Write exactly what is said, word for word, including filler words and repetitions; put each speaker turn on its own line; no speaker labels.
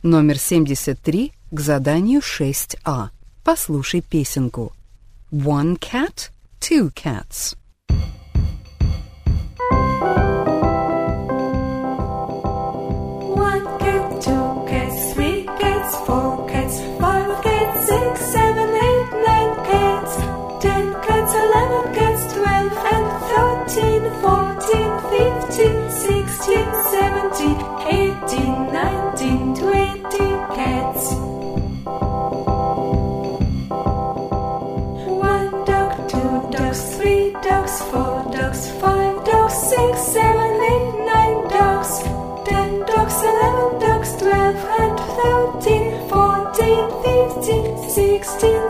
Номер семьдесят три к заданию шесть а. Послушай песенку. One cat, two cats.
One cat, two cats, three cats, four cats, five cats, six, seven, eight, nine cats, ten cats, eleven cats, twelve and thirteen, fourteen, fifteen, sixteen, seventeen, eighteen, nineteen, twenty cats. One dog, two dogs, three dogs, four dogs, five dogs, six, seven, eight, nine dogs, ten dogs, eleven dogs, twelve and thirteen, fourteen, fifteen, sixteen,